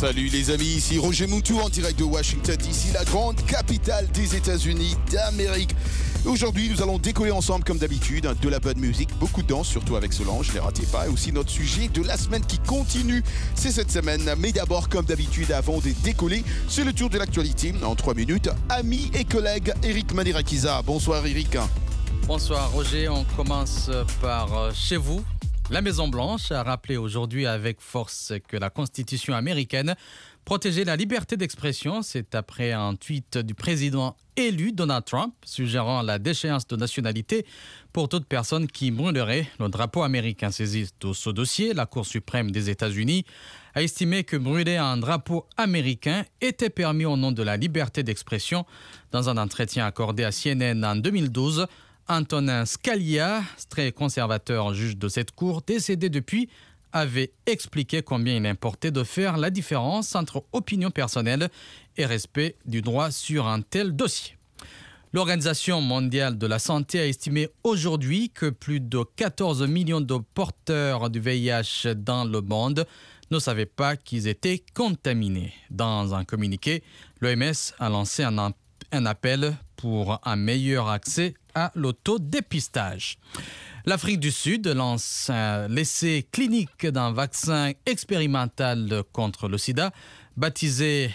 Salut les amis, ici Roger Moutou en direct de Washington DC, la grande capitale des États-Unis d'Amérique. Aujourd'hui, nous allons décoller ensemble comme d'habitude de la bonne musique, beaucoup de danse, surtout avec Solange, ne les ratez pas, et aussi notre sujet de la semaine qui continue, c'est cette semaine. Mais d'abord, comme d'habitude, avant de décoller, c'est le tour de l'actualité en 3 minutes. Ami et collègue Eric Mandirakiza. Bonsoir Eric. Bonsoir Roger, on commence par chez vous. La Maison-Blanche a rappelé aujourd'hui avec force que la Constitution américaine protégeait la liberté d'expression. C'est après un tweet du président élu Donald Trump suggérant la déchéance de nationalité pour toute personne qui brûlerait le drapeau américain. Saisie de ce dossier, la Cour suprême des États-Unis a estimé que brûler un drapeau américain était permis au nom de la liberté d'expression. Dans un entretien accordé à CNN en 2012, Antonin Scalia, très conservateur juge de cette cour, décédé depuis, avait expliqué combien il importait de faire la différence entre opinion personnelle et respect du droit sur un tel dossier. L'Organisation mondiale de la santé a estimé aujourd'hui que plus de 14 millions de porteurs du VIH dans le monde ne savaient pas qu'ils étaient contaminés. Dans un communiqué, l'OMS a lancé un appel pour un meilleur accès à l'autodépistage. L'Afrique du Sud lance l'essai clinique d'un vaccin expérimental contre le sida, baptisé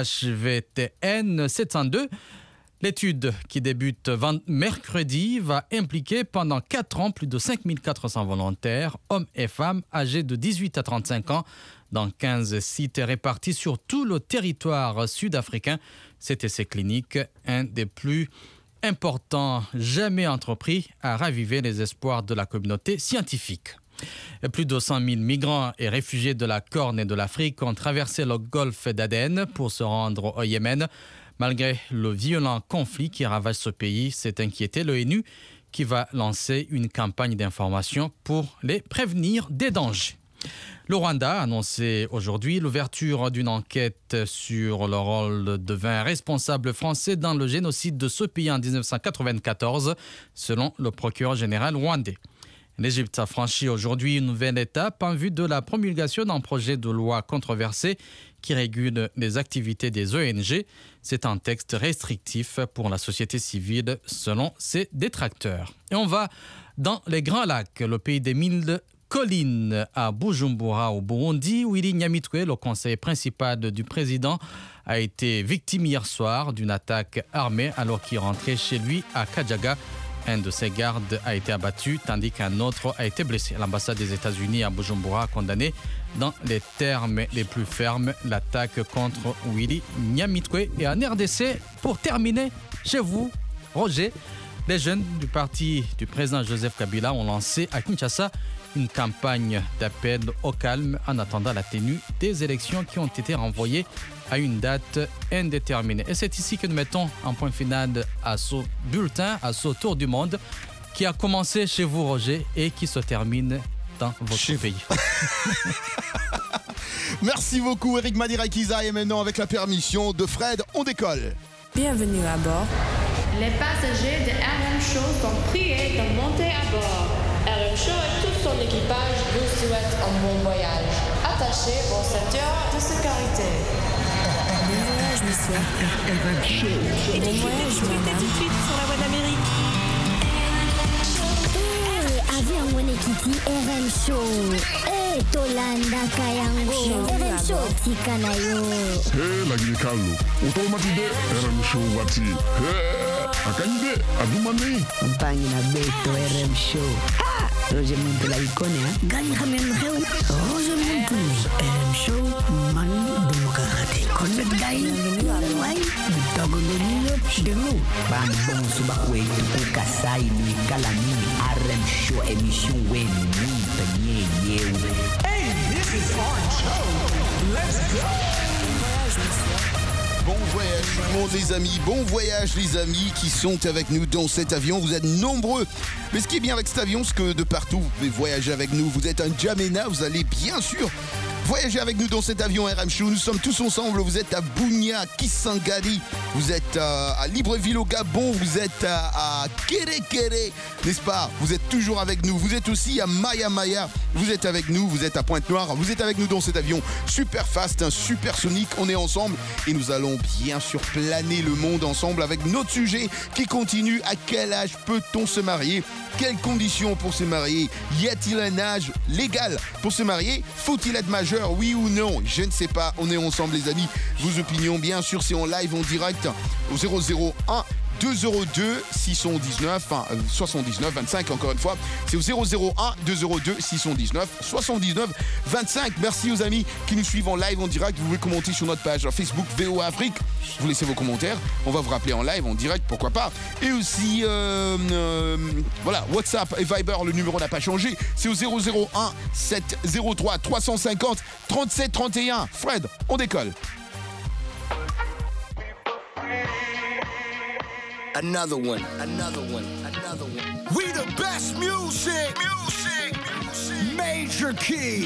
HVTN 702. L'étude, qui débute mercredi, va impliquer pendant 4 ans plus de 5400 volontaires, hommes et femmes âgés de 18 à 35 ans, dans 15 sites répartis sur tout le territoire sud-africain. Cet essai clinique, un des plus importants jamais entrepris, à raviver les espoirs de la communauté scientifique. Plus de 100 000 migrants et réfugiés de la Corne et de l'Afrique ont traversé le golfe d'Aden pour se rendre au Yémen. Malgré le violent conflit qui ravage ce pays, s'est inquiété l'ONU qui va lancer une campagne d'information pour les prévenir des dangers. Le Rwanda a annoncé aujourd'hui l'ouverture d'une enquête sur le rôle de 20 responsables français dans le génocide de ce pays en 1994, selon le procureur général rwandais. L'Égypte a franchi aujourd'hui une nouvelle étape en vue de la promulgation d'un projet de loi controversé qui régule les activités des ONG. C'est un texte restrictif pour la société civile, selon ses détracteurs. Et on va dans les Grands Lacs, le pays des 1000 collines à Bujumbura au Burundi. Willy Nyamitwe, le conseiller principal du président, a été victime hier soir d'une attaque armée alors qu'il rentrait chez lui à Kajaga. Un de ses gardes a été abattu tandis qu'un autre a été blessé. L'ambassade des États-Unis à Bujumbura a condamné dans les termes les plus fermes l'attaque contre Willy Nyamitwe. Et en RDC, pour terminer, chez vous, Roger, les jeunes du parti du président Joseph Kabila ont lancé à Kinshasa une campagne d'appel au calme en attendant la tenue des élections qui ont été renvoyées à une date indéterminée. Et c'est ici que nous mettons un point final à ce bulletin, à ce tour du monde qui a commencé chez vous, Roger, et qui se termine dans votre pays. Merci beaucoup Eric Mandirakiza, et maintenant avec la permission de Fred, on décolle. Bienvenue à bord. Les passagers de RM Show sont priés de monter à bord. RM Show et tout son équipage vous souhaitent un bon voyage. Attachez vos ceintures de sécurité. Bon voyage, monsieur. RM Show. Bon voyage, madame. Tout de suite sur la voie d'Amérique. Avion Wenekiti RM Show. Tolanda Kayango. RM Show Tikanayo. Lagi Carlo. Automatide RM Show Wati. Akande Adumani. Mpani na Beto RM Show. Roger Muntu la ikone Gani Hamen Reu. Roger Muntu RM Show. Manu Demokrate. Konnet Gai. Bienvenue à bord. Wai. Bitagolonio Chidenu. Bambon Subakwe. Tukasai ni Kalamini. RM Show émission Wen. Panier Yew. Hey, this is our show. Let's go. Bon voyage tout le monde les amis, bon voyage les amis qui sont avec nous dans cet avion, vous êtes nombreux. Mais ce qui est bien avec cet avion, c'est que de partout vous pouvez voyager avec nous, vous êtes un Jamena, vous allez bien sûr Voyagez avec nous dans cet avion RM Show. Nous sommes tous ensemble. Vous êtes à Bunia, Kisangani. Vous êtes à Libreville au Gabon. Vous êtes à Kere, n'est-ce pas? Vous êtes toujours avec nous. Vous êtes aussi à Maya Maya. Vous êtes avec nous. Vous êtes à Pointe-Noire. Vous êtes avec nous dans cet avion super fast, super sonique. On est ensemble et nous allons bien sûr planer le monde ensemble avec notre sujet qui continue. À quel âge peut-on se marier? Quelles conditions pour se marier? Y a-t-il un âge légal pour se marier? Faut-il être majeur, oui ou non? Je ne sais pas. On est ensemble, les amis. Vos opinions, bien sûr, c'est en live, en direct au 001 202 619 79 25. Encore une fois, c'est au 001 202 619 79 25. Merci aux amis qui nous suivent en live, en direct. Vous pouvez commenter sur notre page Facebook VOA Afrique. Vous laissez vos commentaires. On va vous rappeler en live, en direct, pourquoi pas. Et aussi, voilà, WhatsApp et Viber, le numéro n'a pas changé. C'est au 001 703 350 37 31. Fred, on décolle. Another one, another one, another one. We the best music, music, music. Major key,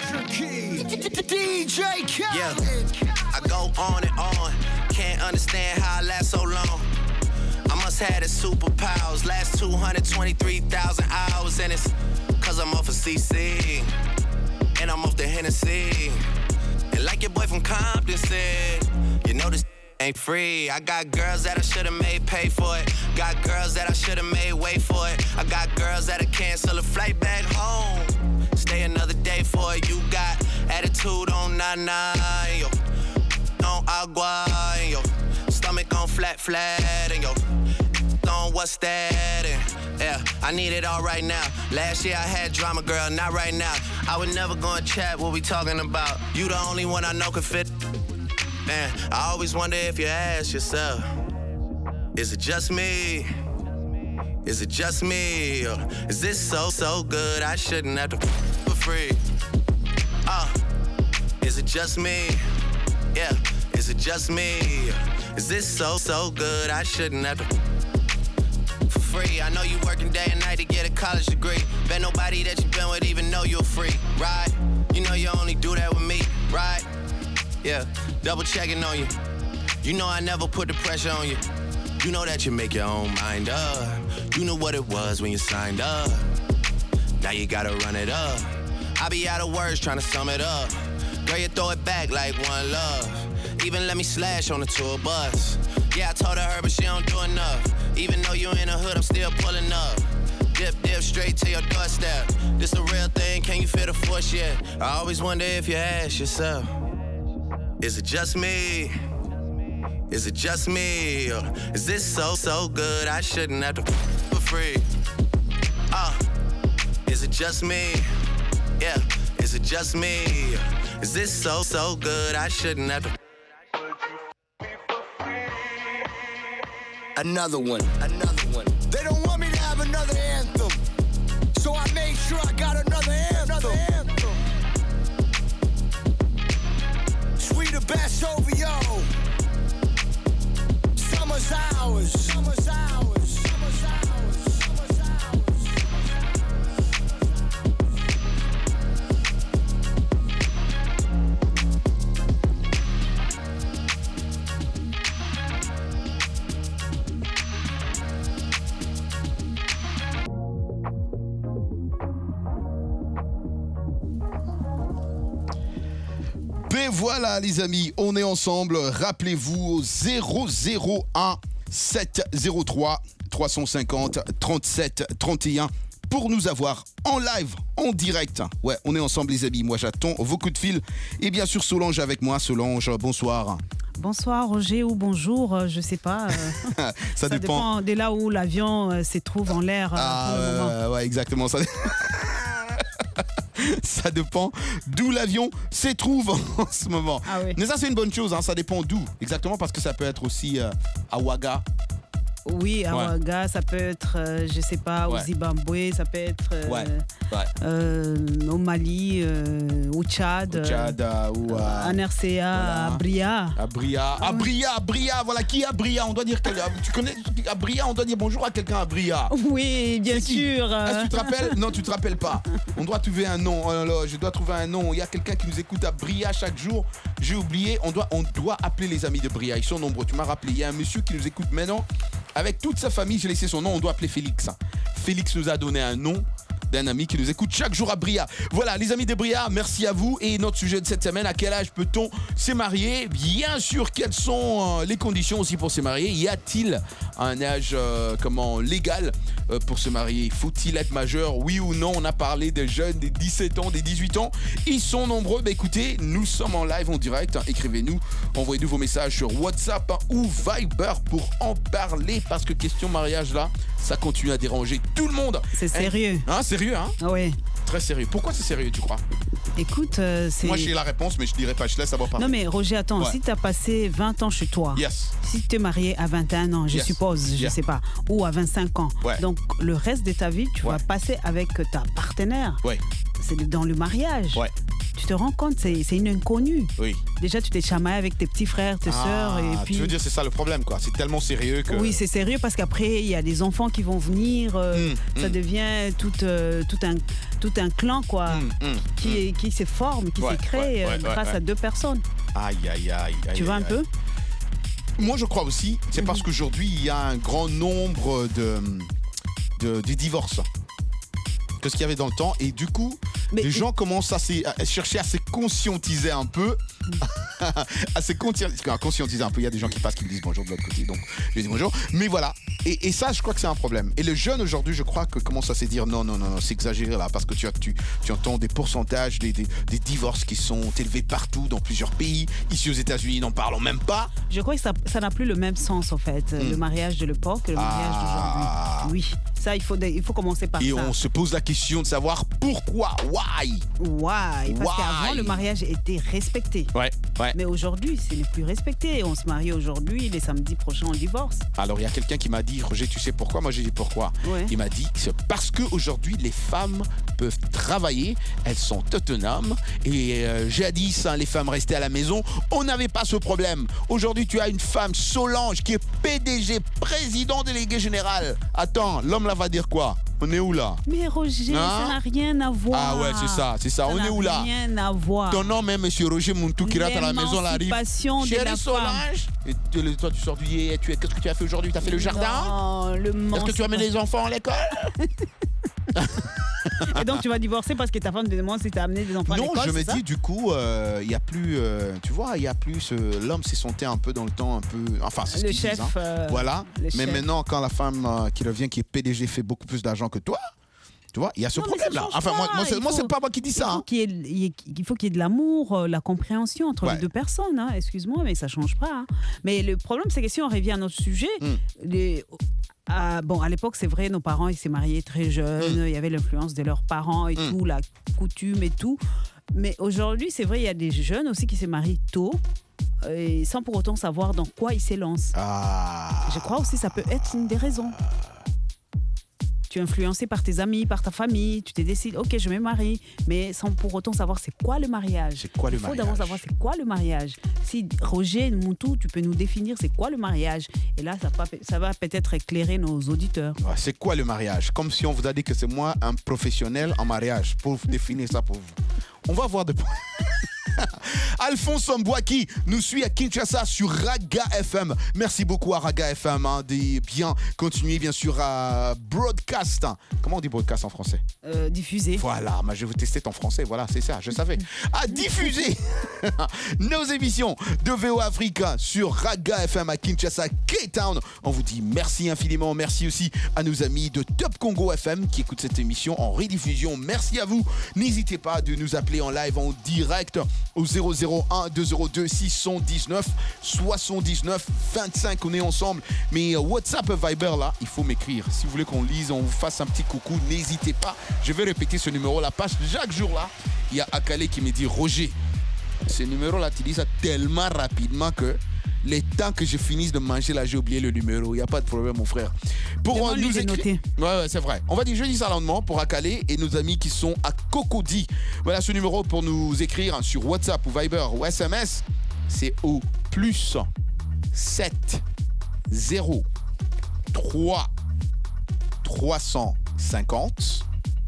DJ Khaled. Yeah, I go on and on. Can't understand how I last so long. I must have the superpowers. Last 223,000 hours, and it's 'cause I'm off of CC and I'm off the Hennessy. And like your boy from Compton said, you know this ain't free. I got girls that I should've made pay for it. Got girls that I should've made wait for it. I got girls that'll cancel a flight back home. Stay another day for it. You got attitude on nana, yo. On agua, yo. Stomach on flat, and yo. On what's that? And yeah, I need it all right now. Last year I had drama, girl, not right now. I would never go and chat what we talking about. You the only one I know can fit. Man, I always wonder if you ask yourself, is it just me? Is it just me? Or is this so good I shouldn't have to for free? Is it just me? Yeah, is it just me? Is this so good I shouldn't have to for free? I know you working day and night to get a college degree. Bet nobody that you been with even know you're free, right? You know you only do that with me, right? Yeah, double checking on you. You know I never put the pressure on you. You know that you make your own mind up. You knew what it was when you signed up. Now you gotta run it up. I be out of words trying to sum it up. Girl, you throw it back like one love. Even let me slash on the tour bus. Yeah, I told her, but she don't do enough. Even though you in the hood, I'm still pulling up. Dip, straight to your doorstep. This the real thing, can you feel the force yet? I always wonder if you ask yourself, is it just me? Is it just me? Or is this so good I shouldn't have to for free? Is it just me? Yeah, is it just me? Is this so good I shouldn't have to? Another one, another one. They don't want me to have another anthem, so I made sure I got another anthem. Sweet the best over yo. Summer's ours. Summer's ours. Summer's ours. Summer's ours. Et voilà les amis, on est ensemble. Rappelez-vous au 001 703 350 37 31 pour nous avoir en live, en direct. Ouais, on est ensemble les amis. Moi j'attends vos coups de fil. Et bien sûr Solange avec moi. Solange, bonsoir. Bonsoir Roger ou bonjour, je sais pas. Ça dépend de là où l'avion se trouve en l'air pour le moment. Ouais, exactement. Ça dépend d'où l'avion se trouve en ce moment. Ah oui. Mais ça, c'est une bonne chose, hein, ça dépend d'où. Exactement, parce que ça peut être aussi à Ouaga. Oui, à Ouaga, ça peut être, je sais pas, au Zimbabwe, ça peut être au Mali, au Tchad, ou en RCA, à Bria. À Bria, voilà, qui est à Bria? On doit dire, tu connais, à Bria, on doit dire bonjour à quelqu'un à Bria. Oui, bien sûr. Est-ce que tu te rappelles? Non, tu te rappelles pas. On doit trouver un nom. Je dois trouver un nom. Il y a quelqu'un qui nous écoute à Bria chaque jour. J'ai oublié. On doit appeler les amis de Bria. Ils sont nombreux. Tu m'as rappelé. Il y a un monsieur qui nous écoute maintenant. Avec toute sa famille, j'ai laissé son nom. On doit appeler Félix. Félix nous a donné un nom d'un ami qui nous écoute chaque jour à Bria. Voilà, les amis de Bria, merci à vous. Et notre sujet de cette semaine, à quel âge peut-on se marier? Bien sûr, quelles sont les conditions aussi pour se marier? Y a-t-il un âge légal pour se marier? Faut-il être majeur, oui ou non? On a parlé des jeunes, des 17 ans, des 18 ans. Ils sont nombreux. Écoutez, nous sommes en live, en direct. Écrivez-nous, envoyez-nous vos messages sur WhatsApp ou Viber pour en parler. Parce que question mariage, là, ça continue à déranger tout le monde. C'est sérieux. Sérieux, hein? Oui. Très sérieux. Pourquoi c'est sérieux, tu crois? Écoute, c'est... Moi, j'ai la réponse, mais je dirais pas. Je laisse savoir parler. Non, mais Roger, attends. Si tu as passé 20 ans chez toi, si tu t'es marié à 21 ans, je suppose, je sais pas, ou à 25 ans, donc le reste de ta vie, tu vas passer avec ta partenaire. C'est dans le mariage. Tu te rends compte, c'est une inconnue. Oui. Déjà, tu t'es chamaillé avec tes petits frères, tes sœurs. Et puis... Tu veux dire, c'est ça le problème, quoi. C'est tellement sérieux que... Oui, c'est sérieux parce qu'après, il y a des enfants qui vont venir. Ça devient tout un clan, quoi, qui se forme, qui se crée grâce à deux personnes. Aïe. Tu vois un peu? Moi, je crois aussi, c'est parce qu'aujourd'hui, il y a un grand nombre de divorces que ce qu'il y avait dans le temps. Et du coup, les gens commencent à chercher à se conscientiser un peu. À se conscientiser un peu. Il y a des gens qui passent qui me disent bonjour de l'autre côté. Donc, je dis bonjour. Mais voilà. Et ça, je crois que c'est un problème. Et les jeunes aujourd'hui, je crois que commencent à se dire non, c'est exagéré là. Parce que tu entends des pourcentages, des divorces qui sont élevés partout, dans plusieurs pays. Ici aux États-Unis, n'en parlons même pas. Je crois que ça n'a plus le même sens, en fait. Le mariage de l'époque et le mariage d'aujourd'hui. Oui. Ça, il faut commencer par ça. Et on se pose la question de savoir pourquoi. Why? Parce qu'avant, le mariage était respecté. Ouais. Mais aujourd'hui, ce n'est plus respecté. On se marie aujourd'hui, les samedis prochains, on divorce. Alors, il y a quelqu'un qui m'a dit, Roger, tu sais pourquoi? Moi, j'ai dit pourquoi. Il m'a dit, c'est parce qu'aujourd'hui, les femmes peuvent travailler, elles sont autonomes. Et jadis, les femmes restaient à la maison, on n'avait pas ce problème. Aujourd'hui, tu as une femme, Solange, qui est PDG, président délégué général. Attends, l'homme là va dire quoi? On est où là? Mais Roger, ça n'a rien à voir. Ah ouais, c'est ça. On est où là? Rien à voir. Ton nom même, monsieur Roger Muntu, qui rentre à la maison, la rive. Chérie Solange. Et toi, tu sors du lit. Qu'est-ce que tu as fait aujourd'hui? Tu as fait le jardin? Non, Est-ce que tu amènes les enfants à l'école? Et donc tu vas divorcer parce que ta femme te demande si tu as amené des enfants à l'école? Non, je me dis du coup, il n'y a plus, tu vois, il n'y a plus, l'homme s'est senté un peu dans le temps, un peu, enfin c'est ce qu'ils disent. Voilà, mais maintenant quand la femme qui revient, qui est PDG, fait beaucoup plus d'argent que toi, tu vois, il y a ce problème-là. Enfin, moi c'est pas moi qui dis ça. Il faut qu'il y ait de l'amour, la compréhension entre les deux personnes. Hein. Excuse-moi, mais ça ne change pas. Hein. Mais le problème, c'est que si on revient à notre sujet, à l'époque, c'est vrai, nos parents, ils s'est mariés très jeunes. Il y avait l'influence de leurs parents et tout, la coutume et tout. Mais aujourd'hui, c'est vrai, il y a des jeunes aussi qui se marient tôt. Et sans pour autant savoir dans quoi ils s'élancent. Je crois aussi que ça peut être une des raisons. Tu es influencé par tes amis, par ta famille, tu te décides, ok, je me marie, mais sans pour autant savoir c'est quoi le mariage. Il faut d'abord savoir c'est quoi le mariage. Si Roger Muntu, tu peux nous définir c'est quoi le mariage. Et là, ça va peut-être éclairer nos auditeurs. C'est quoi le mariage? Comme si on vous a dit que c'est moi, un professionnel en mariage, pour définir ça pour vous. On va voir de Alphonse Mbouaki nous suit à Kinshasa sur Raga FM. Merci beaucoup à Raga FM de bien continuer bien sûr à broadcast. Comment on dit broadcast en français? Diffuser. Voilà, je vais vous tester ton français, voilà, c'est ça, je savais. À diffuser nos émissions de VO Africa sur Raga FM à Kinshasa, K-Town. On vous dit merci infiniment, merci aussi à nos amis de Top Congo FM qui écoutent cette émission en rediffusion. Merci à vous. N'hésitez pas de nous appeler en live, en direct au 001 202 619 79 25. On est ensemble. Mais WhatsApp, Viber, là, il faut m'écrire. Si vous voulez qu'on lise, on vous fasse un petit coucou, n'hésitez pas. Je vais répéter ce numéro-là. Parce que chaque jour, là, il y a Akale qui me dit Roger, ce numéro-là, tu dis ça tellement rapidement que Les temps que je finisse de manger, là, j'ai oublié le numéro. Il n'y a pas de problème, mon frère. Pour nous écrire. Ouais, c'est vrai. On va dire jeudi ça lentement pour Akale et nos amis qui sont à Cocody. Voilà ce numéro pour nous écrire sur WhatsApp ou Viber ou SMS. C'est au plus 7 0 3 350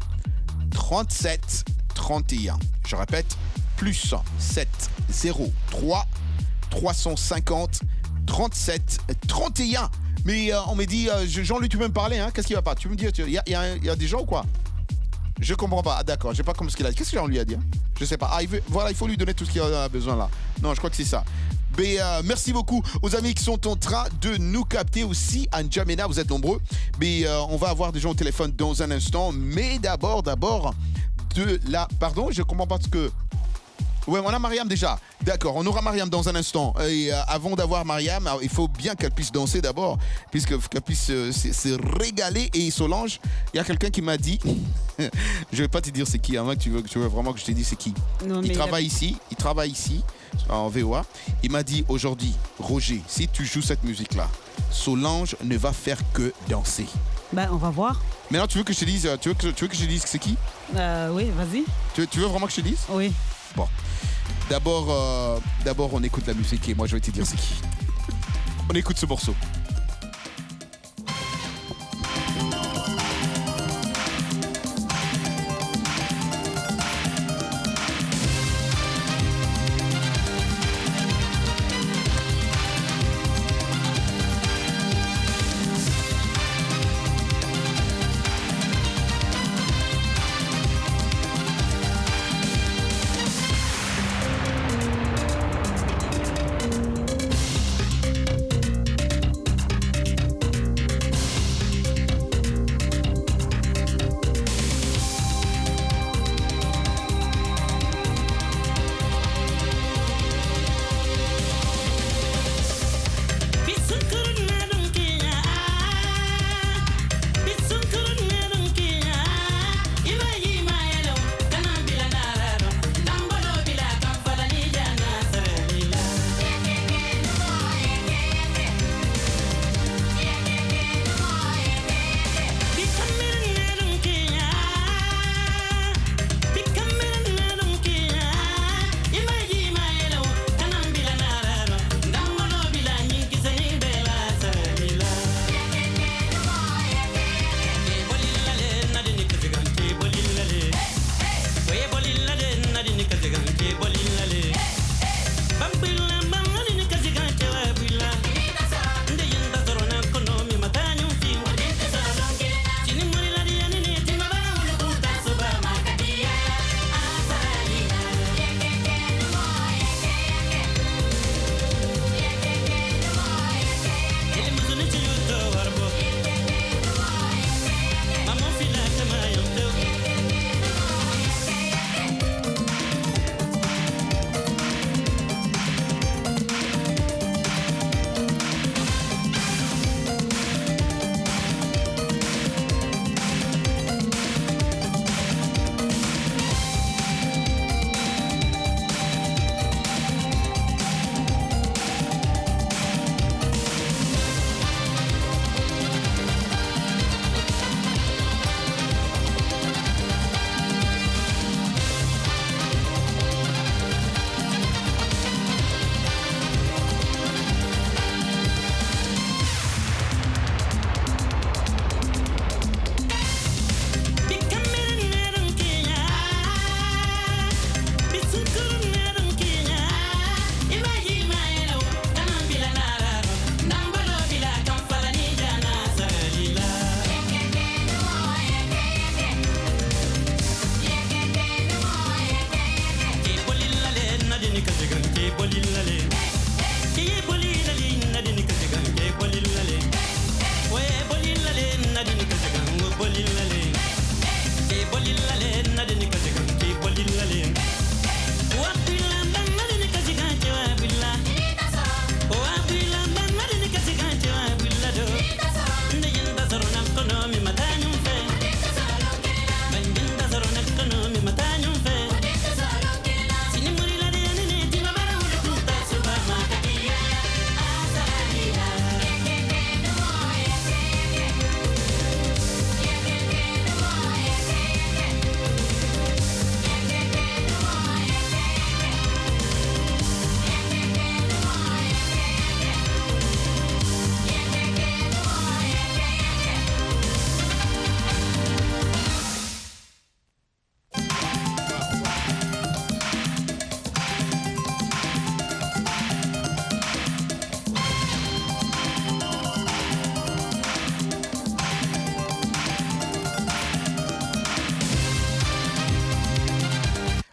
37 31. Je répète, plus 7 0 3 350 37 31. Mais on m'a dit, Jean-Luc, tu peux me parler, hein? Qu'est-ce qui va pas? Tu me dis, il y a des gens ou quoi? Je comprends pas. Ah, d'accord, j'ai pas compris ce qu'il a dit. Qu'est-ce que Jean lui a dit? Je sais pas. Ah, il faut lui donner tout ce qu'il a besoin là. Non, je crois que c'est ça. Mais merci beaucoup aux amis qui sont en train de nous capter aussi. À N'Djamena, vous êtes nombreux. Mais on va avoir des gens au téléphone dans un instant. Mais d'abord, Pardon, je comprends pas ce que... Ouais, on a Mariam déjà. D'accord, on aura Mariam dans un instant. Et avant d'avoir Mariam, il faut bien qu'elle puisse danser d'abord, qu'elle puisse se régaler. Et Solange, il y a quelqu'un qui m'a dit, je vais pas te dire c'est qui, hein, tu veux vraiment que je te dise c'est qui. Non, il travaille ici, en VOA. Il m'a dit aujourd'hui, Roger, si tu joues cette musique-là, Solange ne va faire que danser. On va voir. Maintenant, tu veux que je te dise, tu veux que je te dise c'est qui? Oui, vas-y. Tu veux vraiment que je te dise? Oui. Bon. D'abord, on écoute la musique et moi, je vais te dire c'est qui. On écoute ce morceau.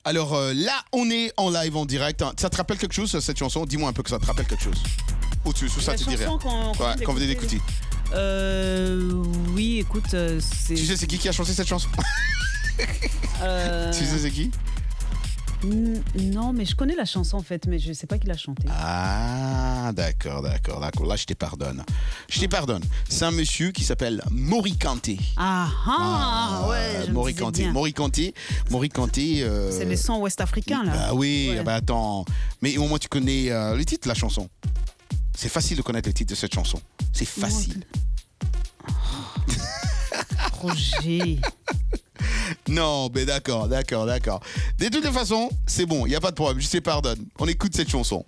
Alors là, on est en live, en direct. Ça te rappelle quelque chose, cette chanson? Dis-moi un peu que ça te rappelle quelque chose. Au-dessus, sur ça, tu dis rien. Qu'on venait d'écouter. Oui, écoute, c'est... Tu sais c'est qui a chanté cette chanson? Tu sais c'est qui? Non, mais je connais la chanson en fait, mais je ne sais pas qui l'a chantée. Ah, d'accord. Là, je te pardonne. C'est un monsieur qui s'appelle Morikante. Ouais. Morikante. C'est les sons ouest-africains là. Ah oui, ouais. Bah attends. Mais au moins tu connais le titre de la chanson. C'est facile de connaître le titre de cette chanson. C'est facile. Roger. Non, mais d'accord. De toutes les façons, c'est bon, il n'y a pas de problème, je te pardonne. On écoute cette chanson.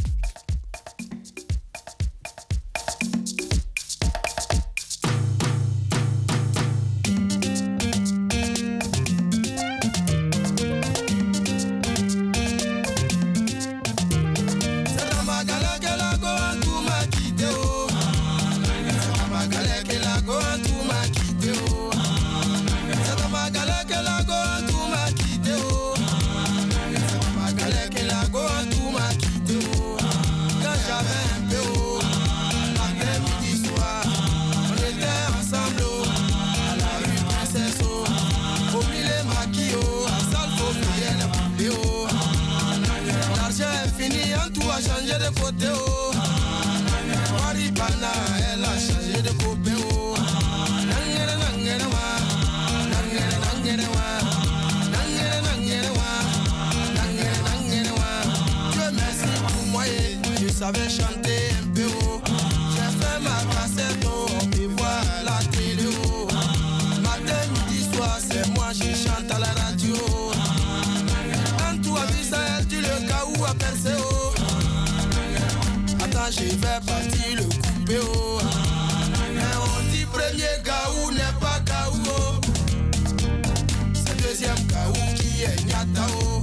Changer de côté, oh. Maripana, elle a changé de côté, oh. Dieu merci pour moi, je savais chanter un peu, oh. J'ai fait ma cassette, oh. On me voit à la télé, oh. Matin, midi, soir, c'est moi, je chante à la radio. Quand tu as vu ça, tu le cas où a percé, oh. Je vais partir le couper, oh. Mais on dit premier gaou n'est pas gaou, oh. C'est deuxième gaou qui est nyata, oh.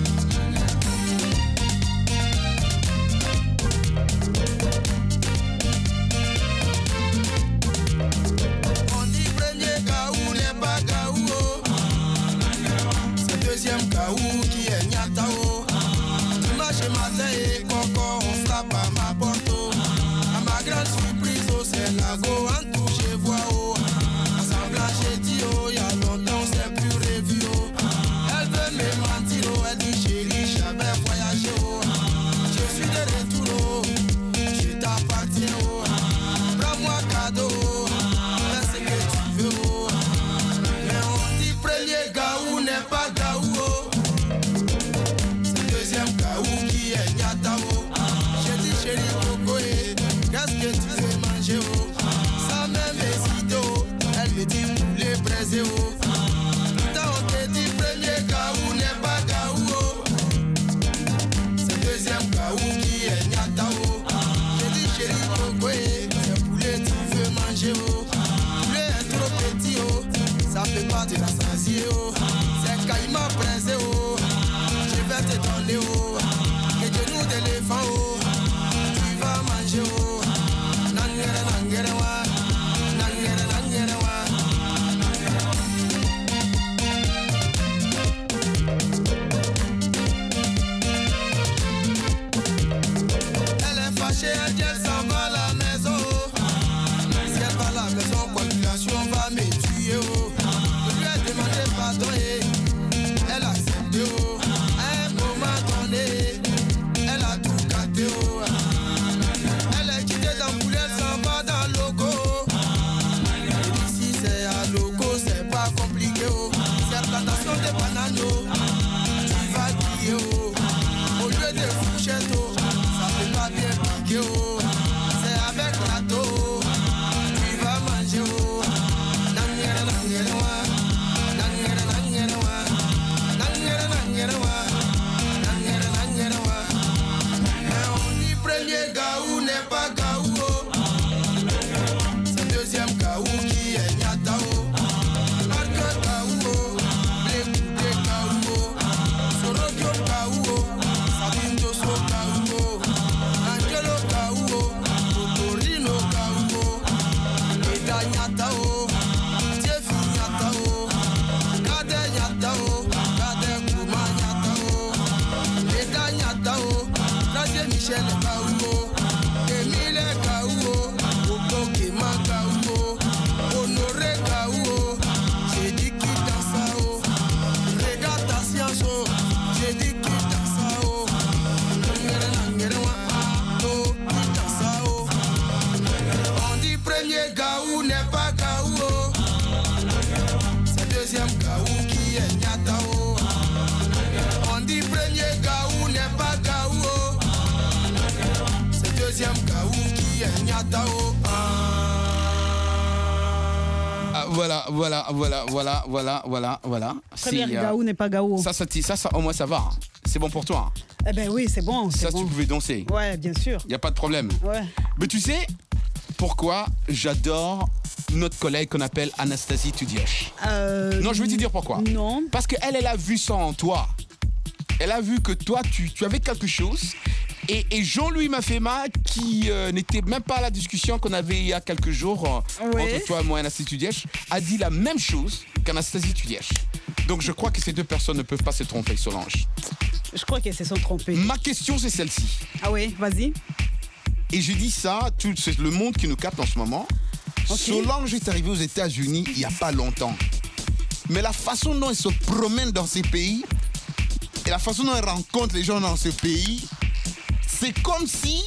On dit premier gaou n'est pas gaou, oh. C'est deuxième gaou qui est nyata, oh. Dimanche matin et coco, on frappe à ma porte. À ma grande surprise, oh, c'est la go en tout, je vois, oh. Ensemble, j'ai dit, oh, y'a longtemps, c'est plus revu, oh. Elle veut me mentir, oh, elle dit, chérie, j'avais voyagé, oh. Je suis de retour, oh. Je t'appartiens, oh. Prends-moi cadeau, oh. Fais ce que tu veux, oh. Mais on dit, premier gaou n'est pas gaou, oh. C'est deuxième gaou qui est nyata, oh. J'ai dit, chérie, qu'est-ce que tu veux manger, oh? premier gaou n'est pas gaou. C'est le deuxième gaou qui est nyatao. On dit premier gaou n'est pas gaou. C'est le deuxième gaou qui est nyatao. Voilà. Premier gaou n'est pas gaou. Ça, au moins, ça va. C'est bon pour toi. Eh ben oui, c'est bon. Ça, bon. tu pouvais danser. Ouais, bien sûr. Il n'y a pas de problème. Ouais. Mais tu sais pourquoi j'adore notre collègue qu'on appelle Anastasie Tudièche? Non, je vais te dire pourquoi. Non. Parce qu'elle a vu ça en toi. Elle a vu que toi, tu avais quelque chose. Et Jean-Louis Mafema, qui n'était même pas à la discussion qu'on avait il y a quelques jours entre toi et moi et Anastasie Tudièche, a dit la même chose qu'Anastasie Tudièche. Donc je crois que ces deux personnes ne peuvent pas se tromper, Solange. Je crois qu'elles se sont trompées. Ma question, c'est celle-ci. Ah oui, vas-y. Et j'ai dit ça, c'est le monde qui nous capte en ce moment. Okay. Solange est arrivée aux États-Unis il n'y a pas longtemps. Mais la façon dont elle se promène dans ces pays et la façon dont elle rencontre les gens dans ce pays, c'est comme si...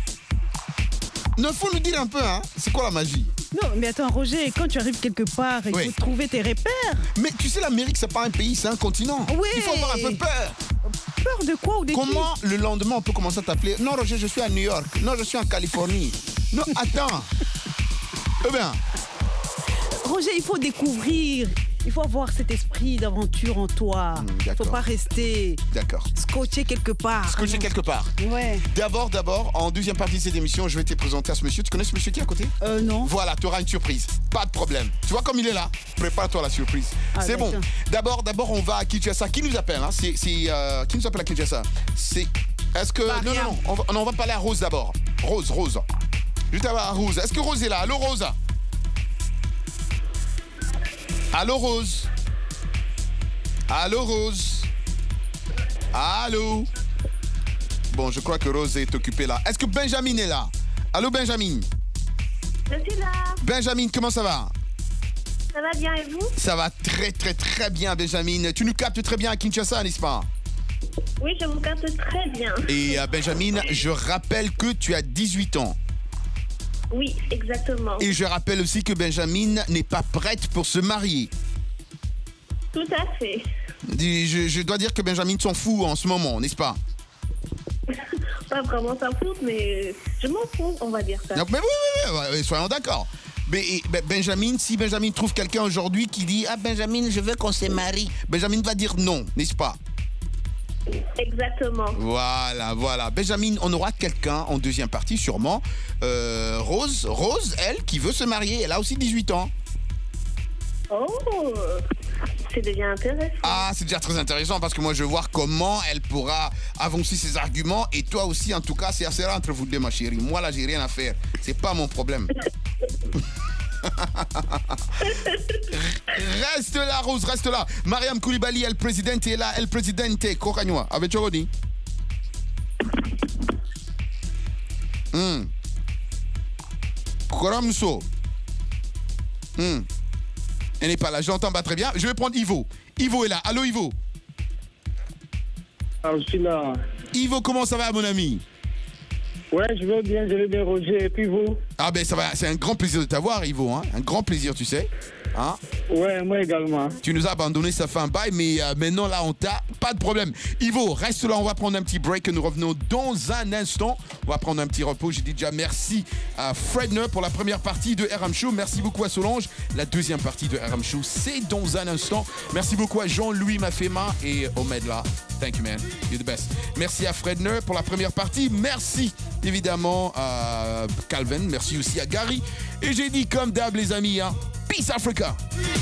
Il faut nous dire un peu, hein, c'est quoi la magie? Non, mais attends, Roger, quand tu arrives quelque part, il faut trouver tes repères. Mais tu sais, l'Amérique, c'est pas un pays, c'est un continent. Oui. Il faut avoir un peu peur. Peur de quoi ou de Comment le lendemain, on peut commencer à t'appeler? Non, Roger, je suis à New York. Non, je suis en Californie. Non, attends. Eh bien... Roger, il faut découvrir. Il faut avoir cet esprit d'aventure en toi. Il ne faut pas rester scotché quelque part. Scotché quelque part. Ouais. D'abord, en deuxième partie de cette émission, je vais te présenter à ce monsieur. Tu connais ce monsieur qui est à côté? Non. Voilà, tu auras une surprise. Pas de problème. Tu vois comme il est là? Prépare-toi à la surprise. C'est bon. D'abord, on va à Kinshasa. Qui nous appelle, hein? Qui nous appelle à Kinshasa? Est-ce que... Non. On va parler à Rose d'abord. Rose. Juste à Rose. Est-ce que Rose est là? Allô, Rose? Allô, Rose? Allô? Bon, je crois que Rose est occupée là. Est-ce que Benjamin est là? Allô, Benjamin? Je suis là. Benjamin, comment ça va? Ça va bien et vous? Ça va très, très, très bien, Benjamin. Tu nous captes très bien à Kinshasa, n'est-ce pas? Oui, je vous capte très bien. Et Benjamin, je rappelle que tu as 18 ans. Oui, exactement. Et je rappelle aussi que Benjamin n'est pas prête pour se marier. Tout à fait. Je dois dire que Benjamin s'en fout en ce moment, n'est-ce pas? Pas vraiment s'en fout, mais je m'en fous, on va dire ça. Donc, mais oui, soyons d'accord. Mais Benjamin, si Benjamin trouve quelqu'un aujourd'hui qui dit « Ah Benjamin, je veux qu'on se marie », Benjamin va dire non, n'est-ce pas? Exactement. Voilà. Benjamin, on aura quelqu'un en deuxième partie, sûrement. Rose, elle, qui veut se marier, elle a aussi 18 ans. Oh, c'est déjà intéressant. Ah, c'est déjà très intéressant parce que moi, je veux voir comment elle pourra avancer ses arguments. Et toi aussi, en tout cas, c'est assez rare entre vous deux, ma chérie. Moi, là, j'ai rien à faire. C'est pas mon problème. Reste là, Rose, reste là. Mariam Koulibaly, El Presidente est là. El Presidente, Kokanywa. Avec Chorodi. Koramso. Elle n'est pas là, j'entends pas très bien. Je vais prendre Ivo. Ivo est là. Allô, Ivo? Ah, je suis là. Ivo, comment ça va, mon ami? Ouais, je vais bien, Roger. Et puis vous? Ah ben ça va, c'est un grand plaisir de t'avoir, Ivo, hein. Un grand plaisir, tu sais. Hein? Ouais, moi également. Tu nous as abandonné, ça fait un bail, mais maintenant là on t'a, pas de problème. Ivo, reste là, on va prendre un petit break, nous revenons dans un instant. On va prendre un petit repos. J'ai dit déjà merci à Fredner pour la première partie de RM Show. Merci beaucoup à Solange. La deuxième partie de RM Show, c'est dans un instant. Merci beaucoup à Jean-Louis Mafema et Omedla. Thank you, man. You're the best. Merci à Fredner pour la première partie. Merci évidemment à Calvin. Merci aussi à Gary. Et j'ai dit comme d'hab, les amis, hein, Peace Africa.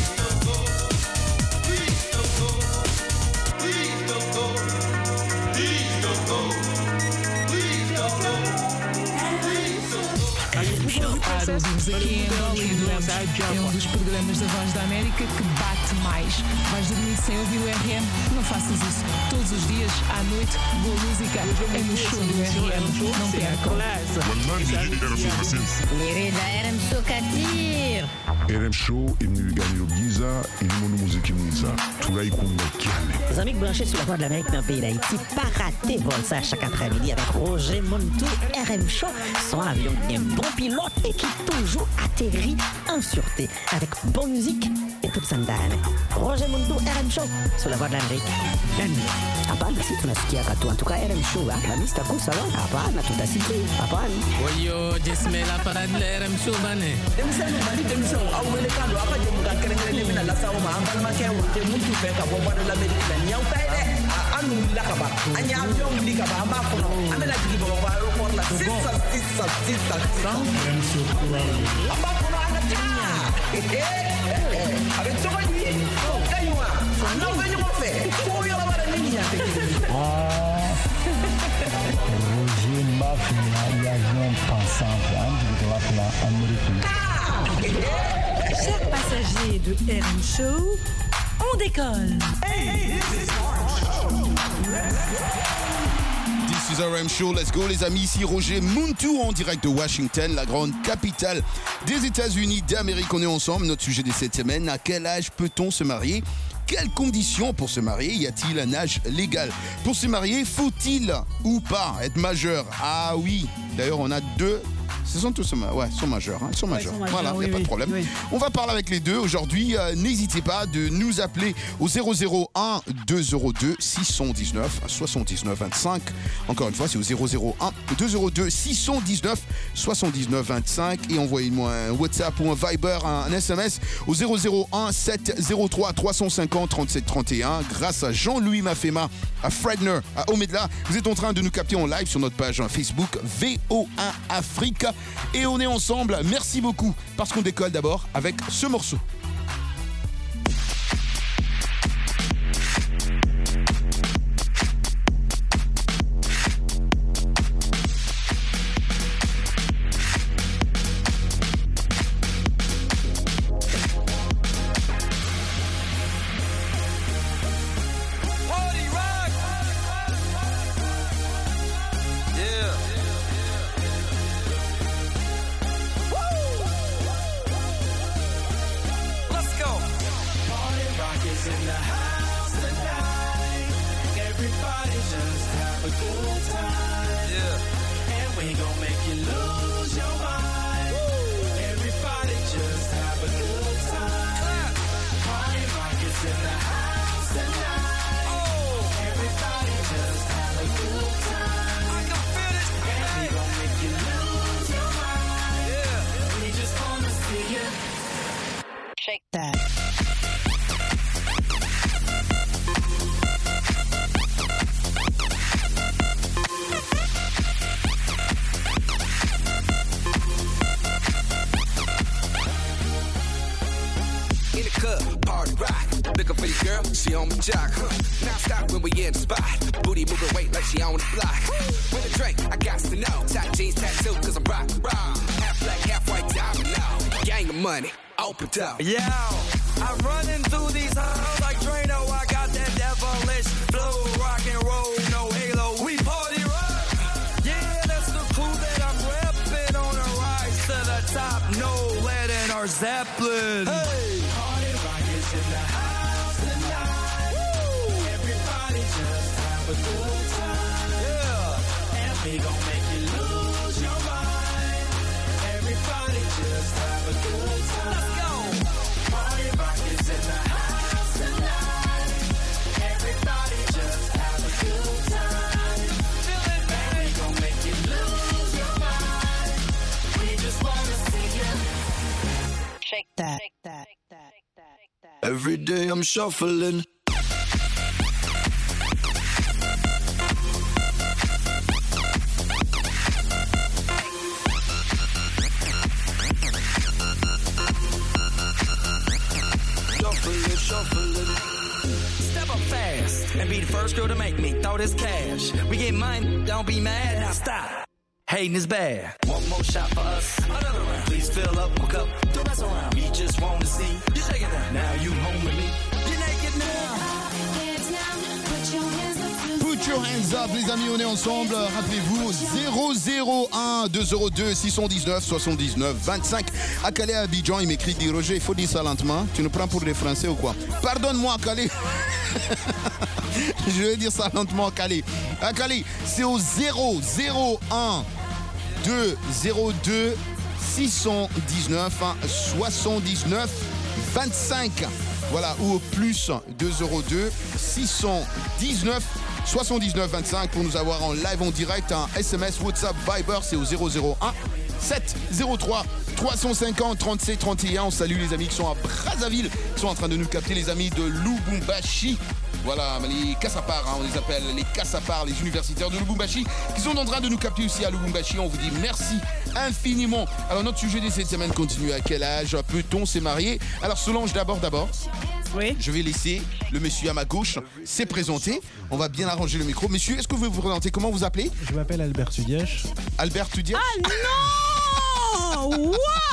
Ouvimos aqui em Angola e doemos. É um dos programas da Voz da América que bate mais. Vais dormir sem ouvir o RM? Não faças isso. Todos os dias, à noite, boa música é no show do RM. Não percam. Lirida RM Show Katir. RM Show imnigani Giza ilimono muziki mwiza tulaikunga kiane. Les amis branchés sur la Voix de l'Amérique dans le pays d'Haïti, pas rater vol ça chaque après-midi avec Roger Montou. RM Show, son avion bien bon pilote et qui toujours atterri en sûreté avec bonne musique et toute sandane. Roger Mundo, RM Show, sur la voie de l'Amérique. Hapana, si tunasikia katu. En tout cas, RM Show, la mista kusa, hapana, tutasikia, hapana. Oyo, jismela para RM Show, bane. Demsenu, bani demsenu, awele kando, apa jemuka kerengene mina lasa oma, ambal makewu, te mutu peka, bomba de l'Amérique, nyau taide, anu lakaba, anya avion likaba, amba kono, amela jigi bomba, aeroport la, sisa. RM Show, amba kono, anata. Avec ce roi-nuit, gagne-moi, non, gagne-moi fait, pour y avoir la ligne. Roger Mafia, l'avion pensant, Chers passagers de RM Show, on décolle. This is RM Show, let's go les amis, ici Roger Muntu en direct de Washington, la grande capitale des États-Unis d'Amérique. On est ensemble, notre sujet de cette semaine, à quel âge peut-on se marier ? Quelles conditions pour se marier ? Y a-t-il un âge légal ? Pour se marier, faut-il ou pas être majeur ? Ah oui, d'ailleurs on a deux... Ce sont tous sont majeurs. Ils sont majeurs. Voilà, il n'y a pas de problème. Oui. On va parler avec les deux. Aujourd'hui, n'hésitez pas de nous appeler au 001 202 619 79 25. Encore une fois, c'est au 001 202 619 79 25. Et envoyez-moi un WhatsApp ou un Viber, un SMS au 001 703 350 37 31. Grâce à Jean-Louis Mafema, à Fredner, à Omedla, vous êtes en train de nous capter en live sur notre page Facebook VO1 Africa. Et on est ensemble, merci beaucoup, parce qu'on décolle d'abord avec ce morceau. She on my jock, now stop when we in the spot. Booty moving weight like she on the block. With a drink, I got to know. Tight jeans, tattoo, cause I'm rock, half black, half white, diamond now. Gang of money, open up. Yeah, I'm running through these halls like Drano. I got that devilish flow, rock and roll, no halo. We party rock. Yeah, that's the crew that I'm repping on a rise to the top. No lead in our Zeppelin. Hey, party rock is in the house. A good time, yeah, and we gon' make you lose your mind. Everybody just have a good time. Let's go. Party rock is in the house tonight. Everybody just have a good time. Feel it, baby. And we gon' make you lose your mind. We just wanna see you shake that, shake that, shake that, shake that. Every day I'm shuffling. Step up fast and be the first girl to make me throw this cash. We get money, don't be mad, now stop. Hating is bad. One more shot for us, another round. Please fill up my cup, don't mess around. We just want to see you shaking that. Now you home with me, you're naked now. Put your hands up, les amis, on est ensemble. Rappelez-vous, 001 202 619 79 25. À Calais, à Abidjan, il m'écrit, dit Roger, il faut dire ça lentement. Tu nous prends pour des Français ou quoi? Pardonne-moi, Calais. Je vais dire ça lentement, Calais. À Calais, c'est au 001 202 619 79 25. Voilà, ou au plus 202 619 79 25 pour nous avoir en live en direct. Un SMS, WhatsApp, Viber, c'est au 001 703 350 37 31. On salue les amis qui sont à Brazzaville, qui sont en train de nous capter, les amis de Lubumbashi. Voilà, les Kassapars, on les appelle les Kassapars, les universitaires de Lubumbashi, qui sont en train de nous capter aussi à Lubumbashi. On vous dit merci infiniment. Alors, notre sujet de cette semaine continue. À quel âge peut-on se marier? Alors, Solange, d'abord. Oui. Je vais laisser le monsieur à ma gauche s'est présenté. On va bien arranger le micro. Monsieur, est-ce que vous pouvez vous présenter? Comment vous appelez? Je m'appelle Albert Tudièche. Albert Tudièche? Ah non! Waouh!